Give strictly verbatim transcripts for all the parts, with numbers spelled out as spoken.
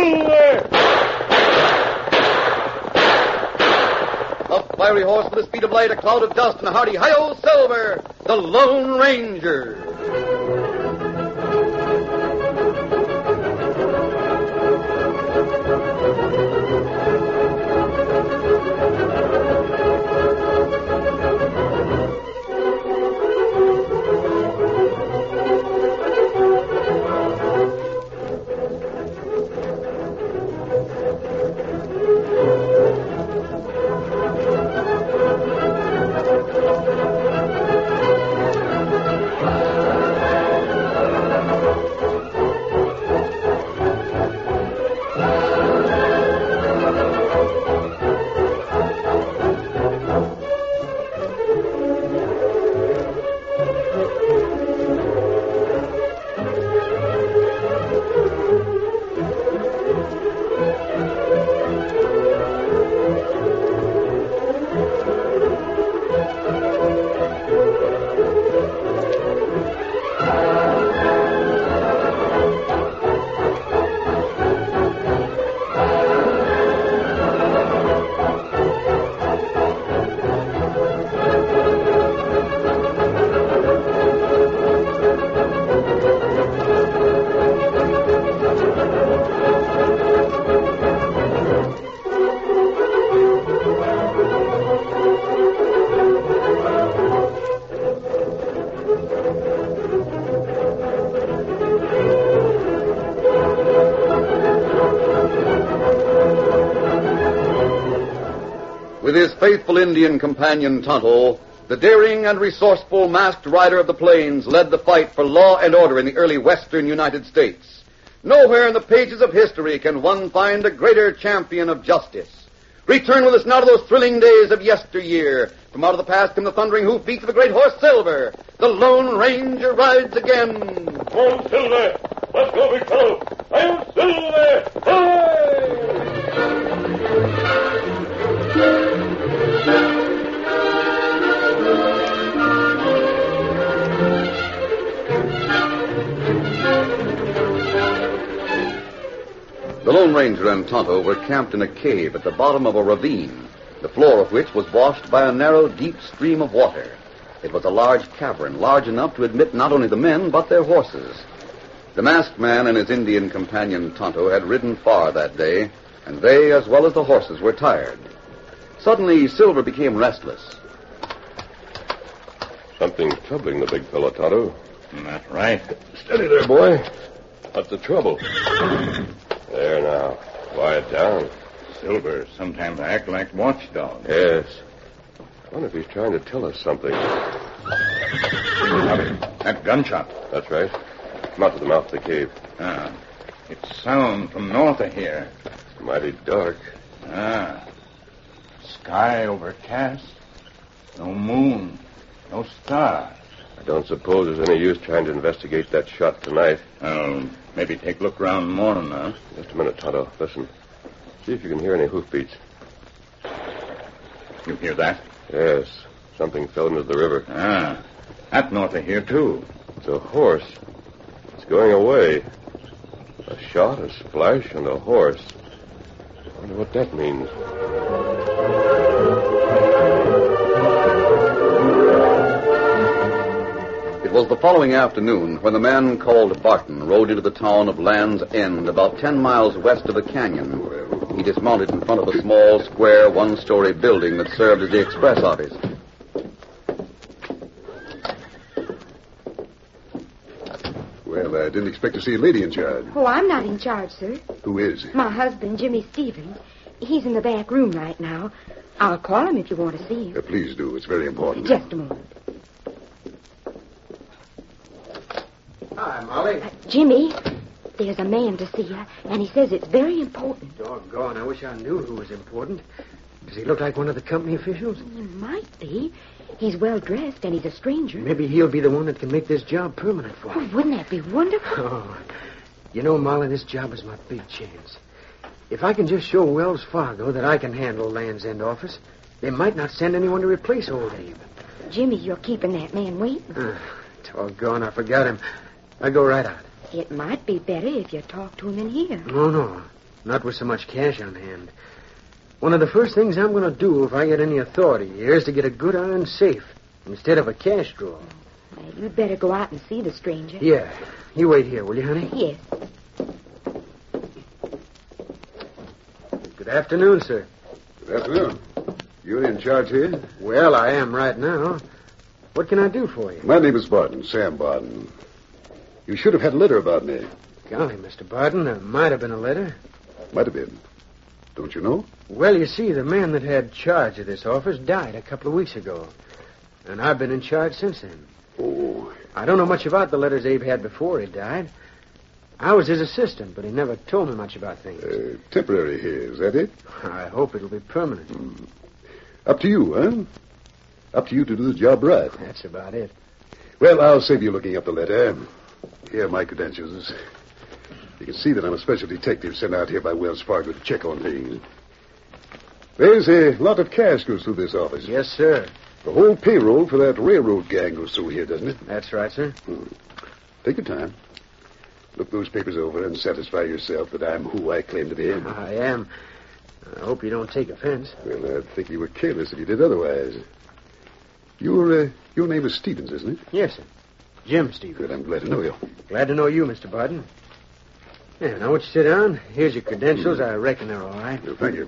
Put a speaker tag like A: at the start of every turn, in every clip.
A: Silver!
B: A fiery horse with the speed of light, a cloud of dust, and a hearty hi-yo, Silver, the Lone Ranger. With his faithful Indian companion, Tonto, the daring and resourceful masked rider of the plains led the fight for law and order in the early western United States. Nowhere in the pages of history can one find a greater champion of justice. Return with us now to those thrilling days of yesteryear. From out of the past come the thundering hoofbeats of the great horse Silver. The Lone Ranger rides again.
A: Come on, Silver! Let's go, big fellow! I'm Silver! Hooray!
B: The Lone Ranger and Tonto were camped in a cave at the bottom of a ravine, the floor of which was washed by a narrow, deep stream of water. It was a large cavern, large enough to admit not only the men, but their horses. The masked man and his Indian companion, Tonto, had ridden far that day, and they, as well as the horses, were tired. Suddenly, Silver became restless.
C: Something's troubling the big fellow, Tonto.
A: That's right.
C: Steady there, boy. What's the trouble? There now. Quiet down.
A: Silver sometimes act like watchdog.
C: Yes. I wonder if he's trying to tell us something.
A: That gunshot.
C: That's right. Come out to the mouth of the cave.
A: Ah. It's sound from north of here.
C: It's mighty dark.
A: Ah. Sky overcast. No moon. No stars.
C: I don't suppose there's any use trying to investigate that shot tonight.
A: Oh, maybe take a look around in the morning, huh?
C: Just a minute, Tonto. Listen. See if you can hear any hoofbeats.
A: You hear that?
C: Yes. Something fell into the river.
A: Ah. That north of here, too.
C: It's a horse. It's going away. A shot, a splash, and a horse. I wonder what that means.
B: It was the following afternoon when the man called Barton rode into the town of Land's End, about ten miles west of the canyon. He dismounted in front of a small, square, one-story building that served as the express office.
D: Well, I didn't expect to see a lady in charge.
E: Oh, I'm not in charge, sir.
D: Who is?
E: My husband, Jimmy Stevens. He's in the back room right now. I'll call him if you want to see him.
D: Uh, please do. It's very important.
E: Just a moment.
F: Hi, Molly.
E: Uh, Jimmy, there's a man to see you, and he says it's very important.
F: Doggone, I wish I knew who was important. Does he look like one of the company officials?
E: He might be. He's well dressed, and he's a stranger.
F: Maybe he'll be the one that can make this job permanent for
E: Oh,
F: me.
E: wouldn't that be wonderful?
F: Oh, you know, Molly, this job is my big chance. If I can just show Wells Fargo that I can handle Land's End office, they might not send anyone to replace old Abe.
E: Jimmy, you're keeping that man waiting.
F: Uh, doggone, I forgot him. I go right out.
E: It might be better if you talk to him in here.
F: No, no. Not with so much cash on hand. One of the first things I'm going to do if I get any authority here is to get a good iron safe instead of a cash drawer.
E: Well, you'd better go out and see the stranger.
F: Yeah. You wait here, will you, honey?
E: Yes.
F: Good afternoon, sir.
D: Good afternoon. You're in charge here?
F: Well, I am right now. What can I do for you?
D: My name is Barton, Sam Barton. You should have had a letter about me.
F: Golly, Mister Barton, there might have been a letter.
D: Might have been. Don't you know?
F: Well, you see, the man that had charge of this office died a couple of weeks ago. And I've been in charge since then.
D: Oh.
F: I don't know much about the letters Abe had before he died. I was his assistant, but he never told me much about things.
D: Uh, temporary here, is that it?
F: I hope it'll be permanent.
D: Hmm. Up to you, huh? Up to you to do the job right.
F: That's about it.
D: Well, I'll save you looking up the letter. Here are my credentials. You can see that I'm a special detective sent out here by Wells Fargo to check on things. There's a lot of cash goes through this office.
F: Yes, sir.
D: The whole payroll for that railroad gang goes through here, doesn't it?
F: That's right, sir.
D: Hmm. Take your time. Look those papers over and satisfy yourself that I'm who I claim to be.
F: I am. I hope you don't take offense.
D: Well, I'd think you were careless if you did otherwise. Your, uh, your name is Stevens, isn't it?
F: Yes, sir. Jim Stevens.
D: Good, I'm glad to know you.
F: Glad to know you, Mister Barton. Yeah, now, won't you sit down? Here's your credentials. I reckon they're all right.
D: Well, thank you.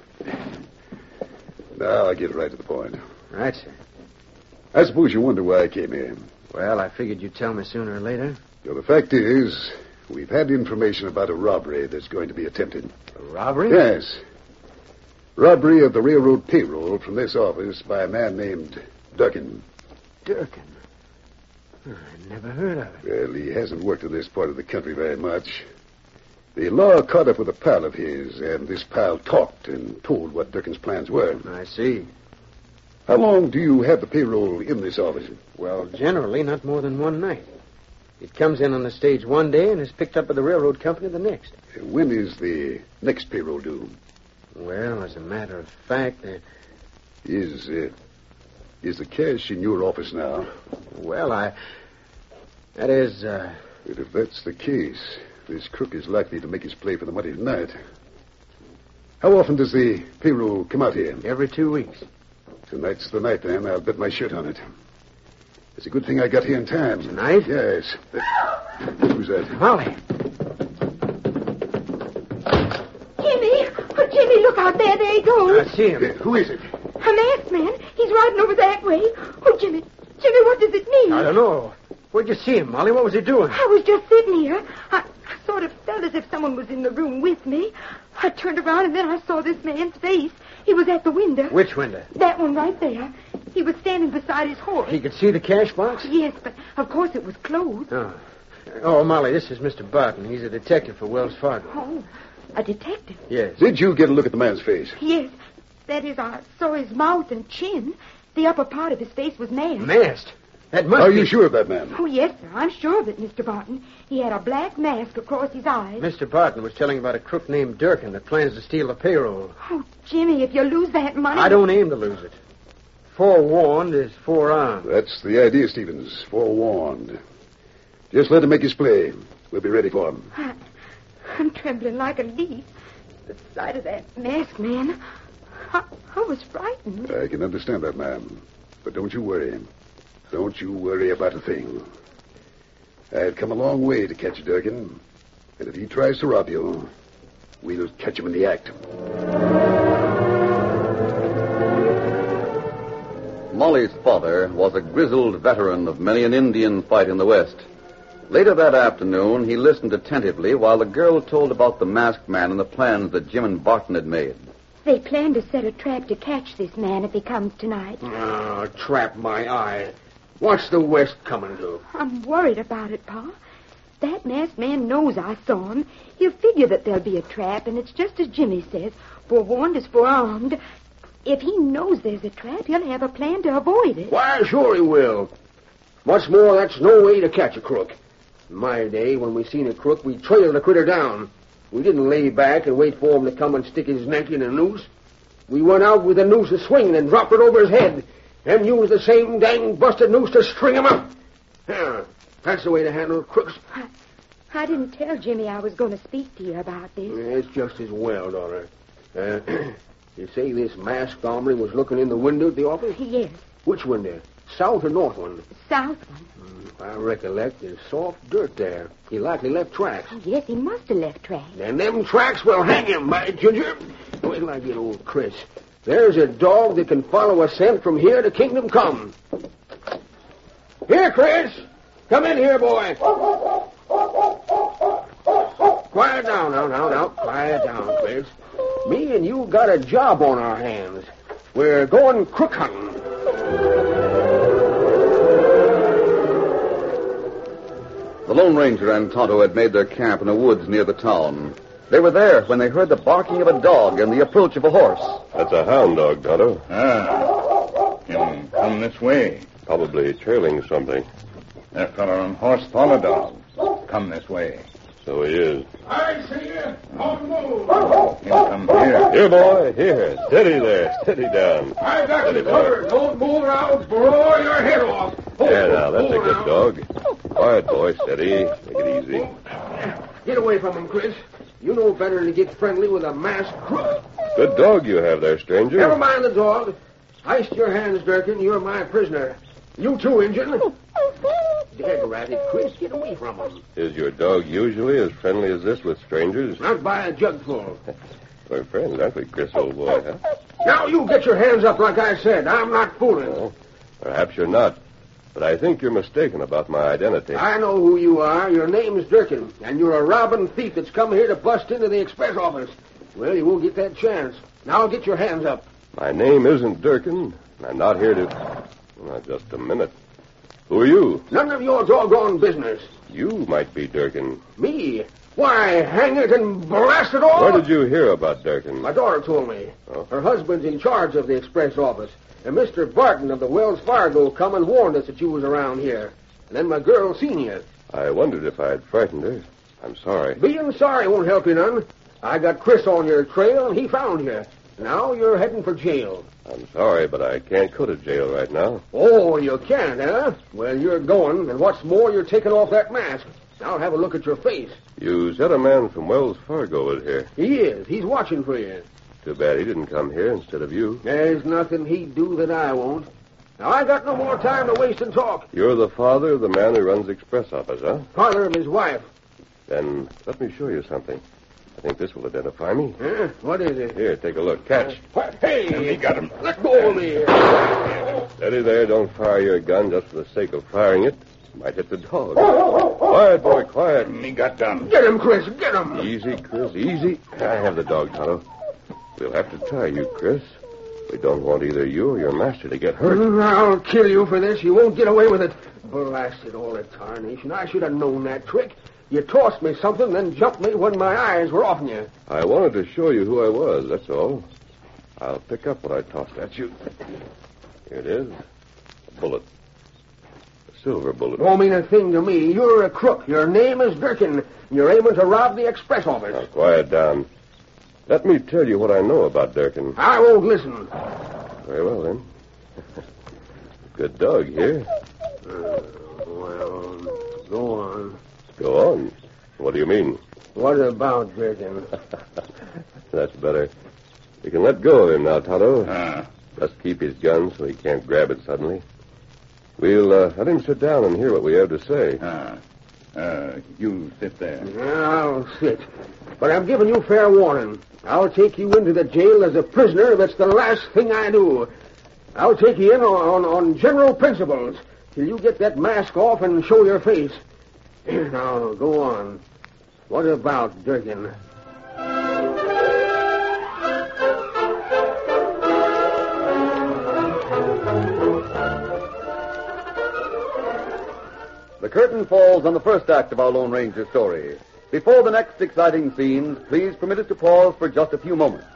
D: Now I'll get right to the point.
F: Right, sir.
D: I suppose you wonder why I came here.
F: Well, I figured you'd tell me sooner or later.
D: Well, the fact is, we've had information about a robbery that's going to be attempted.
F: A robbery?
D: Yes. Robbery of the railroad payroll from this office by a man named Durkin.
F: Durkin? I never heard of it.
D: Well, he hasn't worked in this part of the country very much. The law caught up with a pal of his, and this pal talked and told what Durkin's plans were.
F: I see.
D: How long do you have the payroll in this office?
F: Well, generally, not more than one night. It comes in on the stage one day and is picked up by the railroad company the next.
D: When is the next payroll due?
F: Well, as a matter of fact, uh,
D: Is, uh, is the cash in your office now?
F: well, I... That is, uh...
D: But if that's the case, this crook is likely to make his play for the money tonight. How often does the payroll come out here?
F: every two weeks.
D: Tonight's the night, then. I'll bet my shirt on it. It's a good thing I got here in time.
F: Tonight?
D: Yes. Who's that?
F: Molly.
E: Jimmy! Oh, Jimmy, look out there. There he goes.
F: I see him.
D: Uh, who is it?
E: A masked man. He's riding over that way. Oh, Jimmy. Jimmy, what does it mean?
F: I don't know. Where'd you see him, Molly? What was he doing?
E: I was just sitting here. I, I sort of felt as if someone was in the room with me. I turned around, and then I saw this man's face. He was at the window.
F: Which window?
E: That one right there. He was standing beside his horse.
F: He could see the cash box?
E: Yes, but of course it was closed.
F: Oh. Oh, Molly, this is Mister Barton. He's a detective for Wells Fargo.
E: Oh, a detective.
F: Yes.
D: Did you get a look at the man's face?
E: Yes. That is, I saw his mouth and chin. The upper part of his face was masked.
F: Masked? That must
D: Are
F: be...
D: you sure of that man?
E: Oh, yes, sir. I'm sure of it, Mister Barton. He had a black mask across his eyes.
F: Mister Barton was telling about a crook named Durkin that plans to steal the payroll.
E: Oh, Jimmy, if you lose that money...
F: I don't aim to lose it. Forewarned is forearmed.
D: That's the idea, Stevens. Forewarned. Just let him make his play. We'll be ready for him.
E: I, I'm trembling like a leaf. The sight of that masked man... I, I was frightened.
D: I can understand that, ma'am. But don't you worry. Don't you worry about a thing. I've come a long way to catch Durkin. And if he tries to rob you, we'll catch him in the act.
B: Molly's father was a grizzled veteran of many an Indian fight in the West. Later that afternoon, he listened attentively while the girl told about the masked man and the plans that Jim and Barton had made.
E: They plan to set a trap to catch this man if he comes tonight.
F: Ah, trap my eye. What's the West coming to?
E: I'm worried about it, Pa. That masked man knows I saw him. He'll figure that there'll be a trap, and it's just as Jimmy says. Forewarned is forearmed. If he knows there's a trap, he'll have a plan to avoid it.
G: Why, sure he will. What's more, that's no way to catch a crook. In my day, when we seen a crook, we trailed the critter down. We didn't lay back and wait for him to come and stick his neck in a noose. We went out with the noose a swinging and dropped it over his head, and used the same dang busted noose to string him up. Yeah, that's the way to handle crooks.
E: I, I didn't tell Jimmy I was going to speak to you about this.
G: It's just as well, daughter. Uh, you say this masked hombre was looking in the window at the office?
E: Yes,
G: Which window? South or north one?
E: south one.
G: If I recollect, there's soft dirt there. He likely left tracks.
E: Yes, he must have left tracks.
G: And them tracks will hang him, by Ginger. Wait till I get old Chris. There's a dog that can follow a scent from here to Kingdom Come. Here, Chris. Come in here, boy. Quiet down, now, now, now. Quiet down, Chris. Me and you got a job on our hands. We're going crook hunting.
B: The Lone Ranger and Tonto had made their camp in the woods near the town. They were there when they heard the barking of a dog and the approach of a horse.
C: That's a hound dog, Tonto.
A: Ah. Him come this way.
C: Probably trailing something.
A: That fella on horse follow dog. Come this way.
C: So he is.
G: I see you. On the move.
A: Him come here.
C: Here, boy. Here. Steady there. Steady down.
G: I got
C: Steady,
G: you
C: boy.
G: covered. Don't move or I'll blow your head off. Hold,
C: Yeah, now, that's a
G: hold
C: good
G: now.
C: dog. Quiet, boy. Steady. Take it easy.
G: Get away from him, Chris. You know better than to get friendly with a masked crook.
C: Good dog you have there, stranger.
G: Never mind the dog. Heist your hands, Durkin. You're my prisoner. You too, Injun. Dead ratted, Chris. Get away from him.
C: Is your dog usually as friendly as this with strangers?
G: Not by a jugful.
C: We're friends, aren't we, Chris, old boy, huh?
G: Now you get your hands up like I said. I'm not fooling.
C: Well, perhaps you're not. But I think you're mistaken about my identity.
G: I know who you are. Your name's Durkin, and you're a robbing thief that's come here to bust into the express office. Well, you won't get that chance. Now get your hands up.
C: My name isn't Durkin. and I'm not here to... Well, just a minute. Who are you?
G: None of your doggone business.
C: You might be Durkin.
G: Me? Why, hang it and blast it all.
C: Where did you hear about Durkin?
G: My daughter told me.
C: Oh.
G: Her husband's in charge of the express office. And Mister Barton of the Wells Fargo come and warned us that you was around here. And then my girl seen you.
C: I wondered if I had frightened her. I'm sorry.
G: Being sorry won't help you none. I got Chris on your trail, and he found you. Now you're heading for jail.
C: I'm sorry, but I can't go to jail right now.
G: Oh, you can't, huh? Well, you're going, and what's more, you're taking off that mask. Now have a look at your face.
C: You said a man from Wells Fargo was here.
G: He is. He's watching for you.
C: Too bad he didn't come here instead of you.
G: There's nothing he'd do that I won't. Now, I got no more time to waste and talk.
C: You're the father of the man who runs the express office, huh?
G: Father of his wife.
C: Then let me show you something. I think this will identify me.
G: Huh? What is it?
C: Here, take a look. Catch.
G: What? Hey!
A: He got him.
G: Let go of me.
C: Steady there. Don't fire your gun just for the sake of firing it. Might hit the dog. Quiet, boy, quiet.
A: He got done.
G: Get him, Chris. Get him.
C: Easy, Chris, easy. I have the dog, Tonto. We'll have to tie you, Chris. We don't want either you or your master to get hurt.
G: I'll kill you for this. You won't get away with it. Blasted all the tarnation. I should have known that trick. You tossed me something, then jumped me when my eyes were off you.
C: I wanted to show you who I was, that's all. I'll pick up what I tossed at you. Here it is. A bullet. A silver bullet.
G: Don't mean a thing to me. You're a crook. Your name is Durkin. You're aiming to rob the express office.
C: Now, quiet down. Let me tell you what I know about Durkin.
G: I won't listen.
C: Very well, then. Good dog here.
G: Uh, well, go on.
C: Go on. What do you mean?
G: What about Durkin?
C: That's better. You can let go of him now, Tonto.
A: Ah.
C: Just keep his gun so he can't grab it suddenly. We'll uh, let him sit down and hear what we have to say.
A: Ah. Uh, you sit there.
G: I'll sit. But I'm giving you fair warning. I'll take you into the jail as a prisoner if it's the last thing I do. I'll take you in on, on, on general principles till you get that mask off and show your face. Now, go on. What about Durkin?
B: The curtain falls on the first act of our Lone Ranger story. Before the next exciting scenes, please permit us to pause for just a few moments.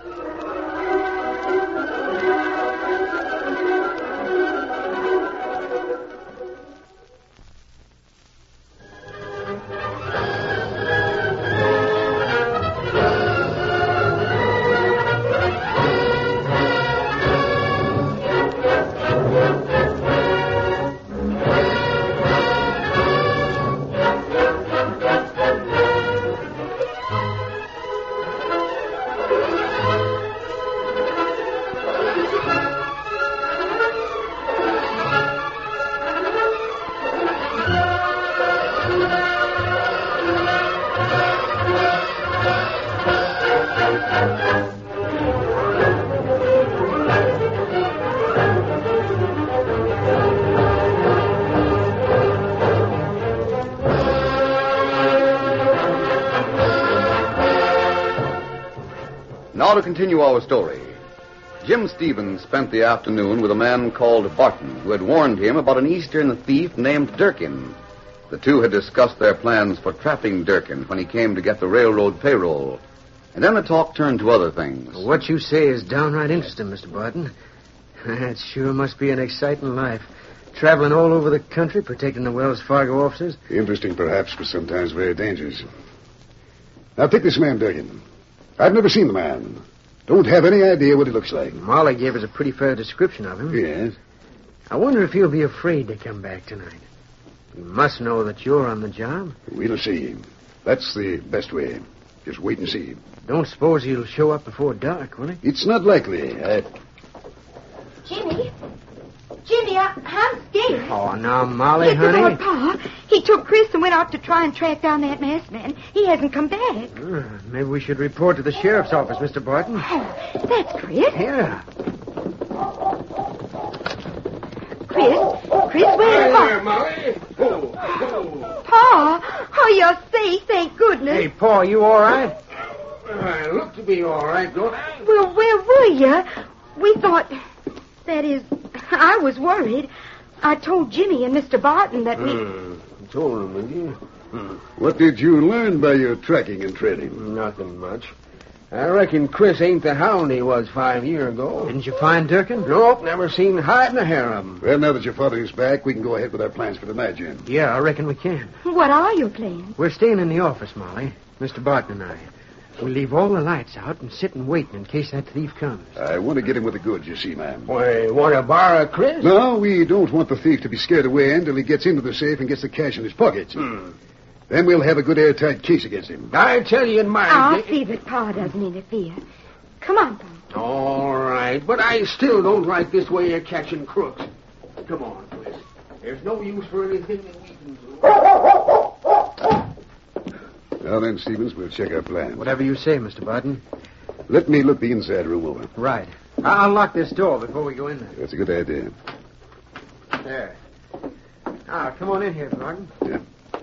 B: Now to continue our story. Jim Stevens spent the afternoon with a man called Barton, who had warned him about an Eastern thief named Durkin. The two had discussed their plans for trapping Durkin when he came to get the railroad payroll. And then the talk turned to other things.
F: What you say is downright interesting, Mister Barton. That sure must be an exciting life. Traveling all over the country, protecting the Wells Fargo offices.
D: Interesting, perhaps, but sometimes very dangerous. Now, take this man, Durkin. I've never seen the man. Don't have any idea what he looks like.
F: Molly gave us a pretty fair description of him.
D: Yes.
F: I wonder if he'll be afraid to come back tonight. He must know that you're on the job.
D: We'll see. That's the best way. Just wait and see.
F: Don't suppose he'll show up before dark, will he?
D: It's not likely. I...
E: Jimmy? Jimmy, I, I'm scared.
F: Oh, now, Molly,
E: Yes,
F: honey.
E: Lord, Pa. He took Chris and went out to try and track down that masked man. He hasn't come back.
F: Uh, maybe we should report to the sheriff's office, Mister Barton.
E: Oh, that's Chris.
F: Yeah.
E: Chris? Chris, where
G: Hi
E: are
G: there, Molly. Oh, oh.
E: Pa? Oh, you're safe, thank goodness.
F: Hey, Paul, you all right?
G: I look to be all right, don't I?
E: Well, where were you? We thought... That is, I was worried. I told Jimmy and Mister Barton that we...
G: Hmm. Told him, did you? Hmm.
D: What did you learn by your tracking and trading?
G: Nothing much. I reckon Chris ain't the hound he was five years ago.
F: Didn't you find Durkin?
G: Nope, never seen hide in a hair of him.
D: Well, now that your father's back, we can go ahead with our plans for tonight, Jim.
F: Yeah, I reckon we can.
E: What are your plans?
F: We're staying in the office, Molly. Mister Barton and I. We'll leave all the lights out and sit and wait in case that thief comes.
D: I want to get him with the goods, you see, ma'am.
G: Why, want to borrow Chris?
D: No, we don't want the thief to be scared away until he gets into the safe and gets the cash in his pockets.
G: Hmm.
D: Then we'll have a good airtight case against him.
G: I tell you in my...
E: I'll see that Pa doesn't interfere. Come on, Pa.
G: All right, but I still don't like this way of catching crooks. Come on, Chris. There's no use for anything that we can do.
D: Now then, Stevens, we'll check our plans.
F: Whatever you say, Mister Barton.
D: Let me look the inside room over.
F: Right. I'll lock this door before we go in there.
D: That's a good idea.
F: There. Now, come on in here, Barton.
D: Yeah.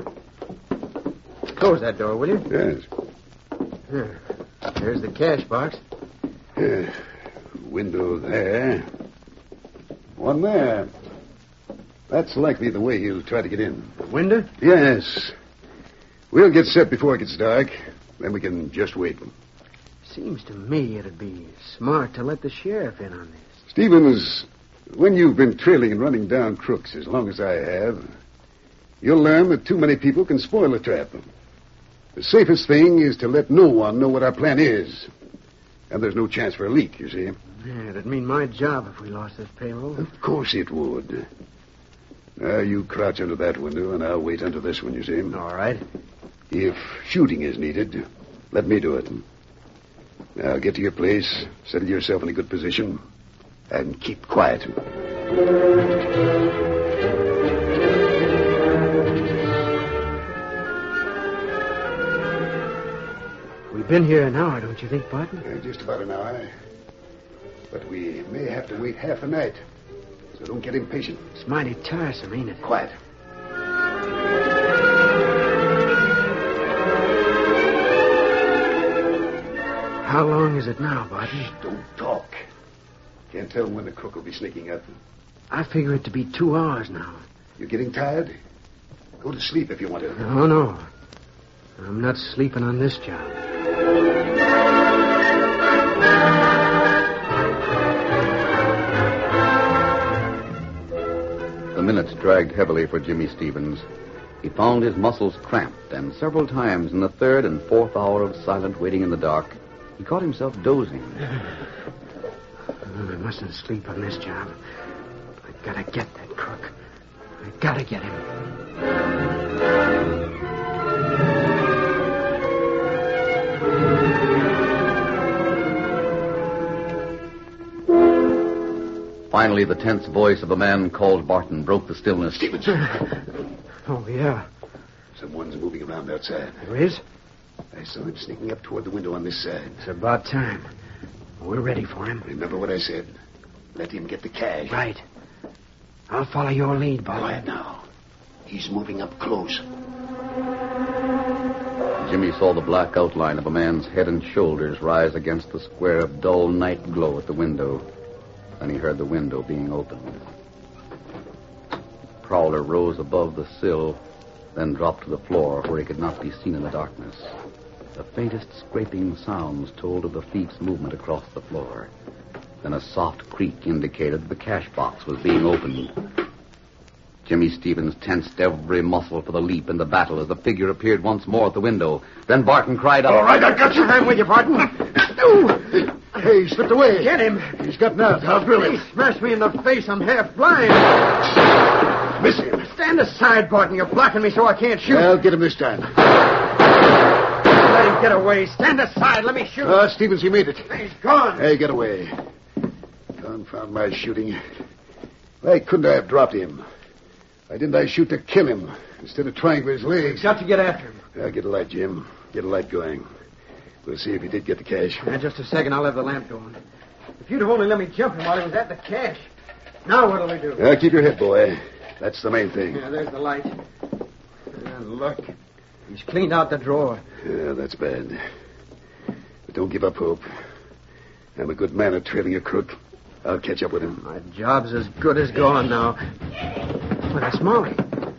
F: Close that door, will you?
D: Yes.
F: Here. There's the cash box.
D: Yeah. Window there. One there. That's likely the way he'll try to get in.
F: The window?
D: Yes. We'll get set before it gets dark. Then we can just wait.
F: Seems to me it'd be smart to let the sheriff in on this.
D: Stevens, when you've been trailing and running down crooks as long as I have, you'll learn that too many people can spoil a trap. The safest thing is to let no one know what our plan is. And there's no chance for a leak, you see.
F: Yeah, it'd mean my job if we lost this payroll.
D: Of course it would. Now, you crouch under that window, and I'll wait under this one, you see.
F: All right.
D: If shooting is needed, let me do it. Now, get to your place, settle yourself in a good position, and keep quiet.
F: We've been here an hour, don't you think, Barton?
D: Uh, just about an hour. But we may have to wait half a night. So don't get impatient.
F: It's mighty tiresome, ain't it?
D: Quiet.
F: How long is it now, Barton?
D: Shh, don't talk. Can't tell when the crook will be sneaking up.
F: I figure it to be two hours now.
D: You're getting tired? Go to sleep if you want to.
F: Oh, no. I'm not sleeping on this job.
B: The minutes dragged heavily for Jimmy Stevens. He found his muscles cramped, and several times in the third and fourth hour of silent waiting in the dark, he caught himself dozing.
F: Oh, I mustn't sleep on this job. I gotta get that crook. I gotta get him.
B: Finally, the tense voice of a man called Barton broke the stillness.
D: Stevens!
F: Oh, yeah.
D: Someone's moving around outside.
F: There is?
D: I saw him sneaking up toward the window on this side.
F: It's about time. We're ready for him.
D: Remember what I said. Let him get the cash.
F: Right. I'll follow your lead, Barton.
D: Quiet now. He's moving up close.
B: Jimmy saw the black outline of a man's head and shoulders rise against the square of dull night glow at the window. Then he heard the window being opened. Prowler rose above the sill, then dropped to the floor where he could not be seen in the darkness. The faintest scraping sounds told of the thief's movement across the floor. Then a soft creak indicated that the cash box was being opened. Jimmy Stevens tensed every muscle for the leap in the battle as the figure appeared once more at the window. Then Barton cried out,
D: All right, I got you.
F: I'm with you, Barton.
D: Hey, he slipped away.
F: Get him.
D: He's gotten out. I'll drill him.
F: He smashed me in the face. I'm half blind.
D: Miss him.
F: Stand aside, Barton. You're blocking me so I can't shoot.
D: I'll get him this time.
F: Let him get away. Stand aside. Let me shoot.
D: Ah, Stevens, he made it.
F: He's gone.
D: Hey, get away. Confound my shooting. Why couldn't I have dropped him? Why didn't I shoot to kill him instead of trying for his legs?
F: Got to get after him.
D: Now, get a light, Jim. Get a light going. We'll see if he did get the cash.
F: Now, just a second. I'll have the lamp going. If you'd have only let me jump him while he was at the cash. Now what'll we do?
D: Now, keep your head, boy. That's the main thing.
F: Yeah, there's the light. And look. He's cleaned out the drawer.
D: Yeah, that's bad. But don't give up hope. I'm a good man at trailing a crook. I'll catch up with him.
F: My job's as good as gone now. Well, that's Molly.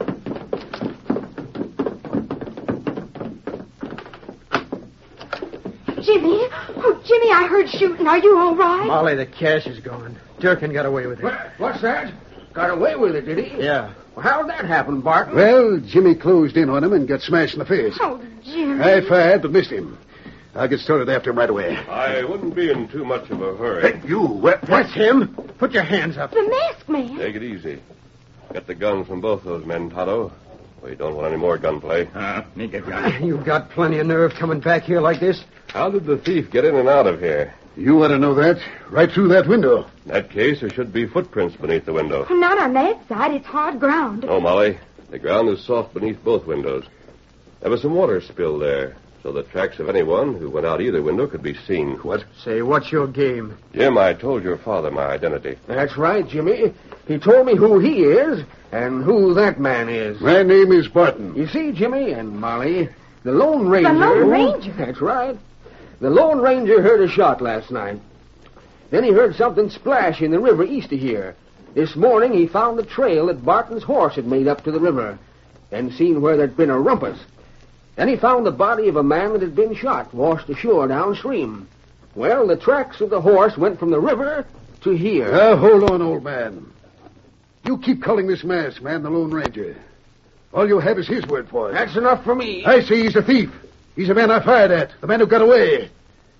E: Jimmy! Oh, Jimmy, I heard shooting. Are you all right?
F: Molly, the cash is gone. Durkin got away with it.
G: What, what's that? Got away with it, did he?
F: Yeah.
G: Well, how'd that happen, Barton?
D: Well, Jimmy closed in on him and got smashed in the face.
E: Oh, Jimmy.
D: I fired, but missed him. I'll get started after him right away.
C: I wouldn't be in too much of a hurry.
D: Hey, you, what?
F: That's him. Put your hands up.
E: The masked man.
C: Take it easy. Get the guns from both those men, Tonto. We don't want any more gunplay.
A: Uh, nigga gun.
F: You've got plenty of nerve coming back here like this.
C: How did the thief get in and out of here?
D: You ought to know that. Right through that window.
C: In that case, there should be footprints beneath the window.
E: Not on that side. It's hard ground.
C: No, Molly. The ground is soft beneath both windows. There was some water spilled there, so the tracks of anyone who went out either window could be seen.
D: What?
F: Say, what's your game?
C: Jim, I told your father my identity.
G: That's right, Jimmy. He told me who he is and who that man is.
D: My name is Barton.
G: You see, Jimmy and Molly, the Lone Ranger...
E: The Lone Ranger?
G: That's right. The Lone Ranger heard a shot last night. Then he heard something splash in the river east of here. This morning he found the trail that Barton's horse had made up to the river, and seen where there'd been a rumpus. Then he found the body of a man that had been shot, washed ashore downstream. Well, the tracks of the horse went from the river to here.
D: Now, hold on, old man. You keep calling this masked man the Lone Ranger. All you have is his word for it.
G: That's enough for me.
D: I say he's a thief. He's the man I fired at, the man who got away.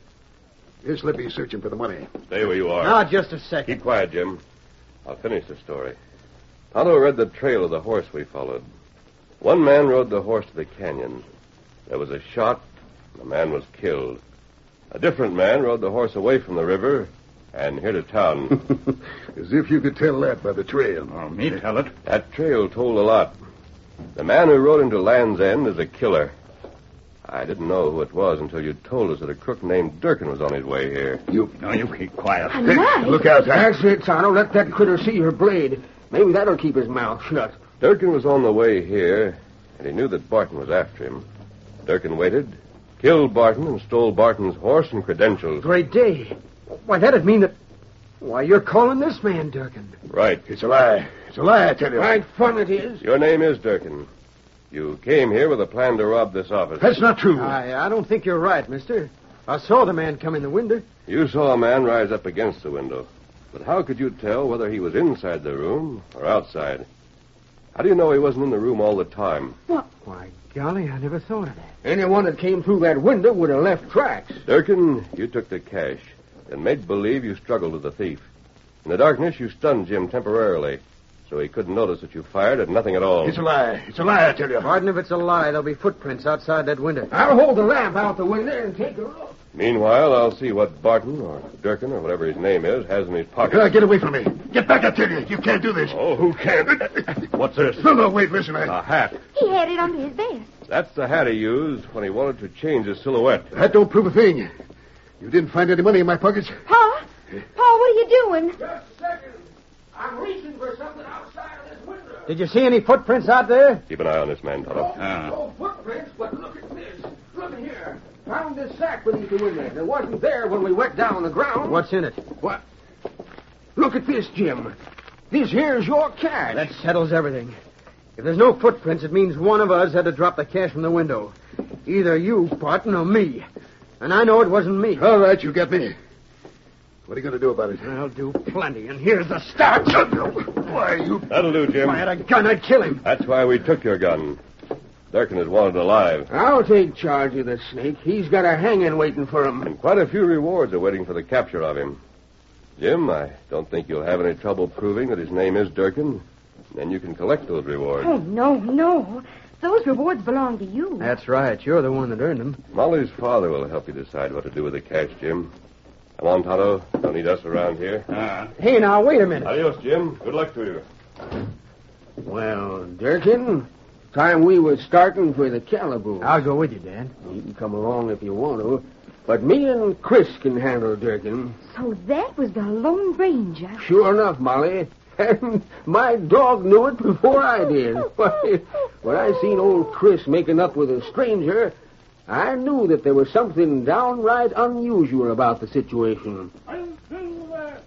D: Here's Slippy searching for the money.
C: Stay where you are.
F: Now, just a second.
C: Keep quiet, Jim. I'll finish the story. Tonto read the trail of the horse we followed. One man rode the horse to the canyon. There was a shot. The man was killed. A different man rode the horse away from the river and here to town.
D: As if you could tell that by the trail.
A: Oh, me tell it.
C: That trail told a lot. The man who rode into Land's End is a killer. I didn't know who it was until you told us that a crook named Durkin was on his way here.
D: You...
A: No, you keep quiet.
E: A knife?
D: Look out, huh?
G: That's it, Tonto. Let that critter see your blade. Maybe that'll keep his mouth shut.
C: Durkin was on the way here, and he knew that Barton was after him. Durkin waited, killed Barton, and stole Barton's horse and credentials.
F: Great day. Why, that'd mean that... Why, you're calling this man Durkin.
C: Right.
D: It's a lie. It's a lie, I tell you.
G: Right fun it is.
C: Your name is Durkin. You came here with a plan to rob this office.
D: That's not true.
F: I, I don't think you're right, mister. I saw the man come in the window.
C: You saw a man rise up against the window. But how could you tell whether he was inside the room or outside? How do you know he wasn't in the room all the time?
F: Why, golly, I never thought of that.
G: Anyone that came through that window would have left tracks.
C: Durkin, you took the cash and made believe you struggled with the thief. In the darkness, you stunned Jim temporarily, so he couldn't notice that you fired at nothing at all.
D: It's a lie. It's a lie, I tell you.
F: Pardon if it's a lie. There'll be footprints outside that window.
G: I'll hold the lamp out the window and take a look.
C: Meanwhile, I'll see what Barton or Durkin or whatever his name is has in his pocket.
D: Uh, get away from me. Get back, I tell you. You can't do this.
C: Oh, who can't? What's this?
D: No, no, wait, listen. I...
C: A hat.
E: He had it under his vest.
C: That's the hat he used when he wanted to change his silhouette.
D: That don't prove a thing. You didn't find any money in my pockets?
E: Pa? Pa, what are you doing?
G: Just a second. I'm reaching for something outside of this window.
F: Did you see any footprints out there?
C: Keep an eye on this man, Tonto.
G: No, no footprints, but look at this. Look Listen here. Found this sack beneath the window. It wasn't there when we went down the ground.
F: What's in it?
G: What? Look at this, Jim. This here's your cash.
F: That settles everything. If there's no footprints, it means one of us had to drop the cash from the window. Either you, Barton, or me. And I know it wasn't me.
D: All right, you get me. What are you going to do about it?
F: I'll do plenty, and here's the start.
D: Why, you...
C: That'll do, Jim.
F: If I had a gun, I'd kill him.
C: That's why we took your gun. Durkin is wanted alive.
G: I'll take charge of the snake. He's got a hanging waiting for him.
C: And quite a few rewards are waiting for the capture of him. Jim, I don't think you'll have any trouble proving that his name is Durkin. Then you can collect those rewards.
E: Oh, no, no. Those rewards belong to you.
F: That's right. You're the one that earned them.
C: Molly's father will help you decide what to do with the cash, Jim. Come on, Tonto. Don't need us around here.
A: Ah.
F: Hey, now, wait a minute.
C: Adios, Jim. Good luck to you.
G: Well, Durkin, time we was starting for the Calibu.
F: I'll go with you, Dad.
G: You can come along if you want to. But me and Chris can handle Durkin.
E: So that was the Lone Ranger.
G: Sure enough, Molly. And my dog knew it before I did. Why, when I seen old Chris making up with a stranger, I knew that there was something downright unusual about the situation.
A: I'm Silver!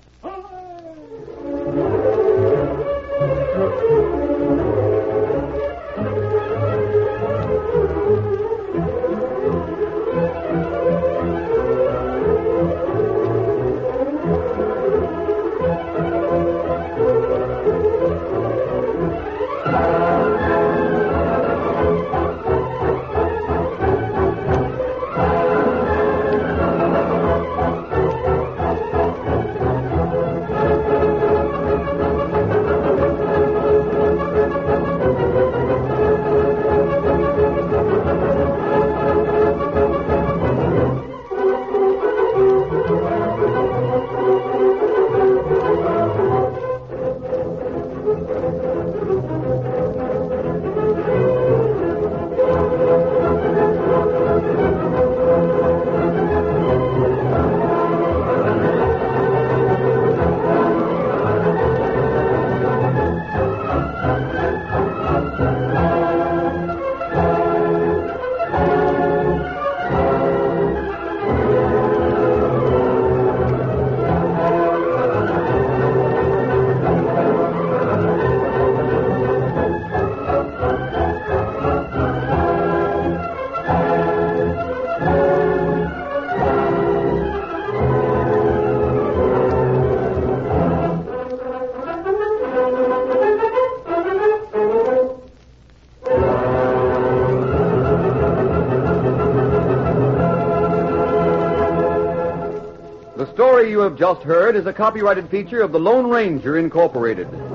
B: The story you have just heard is a copyrighted feature of the Lone Ranger Incorporated.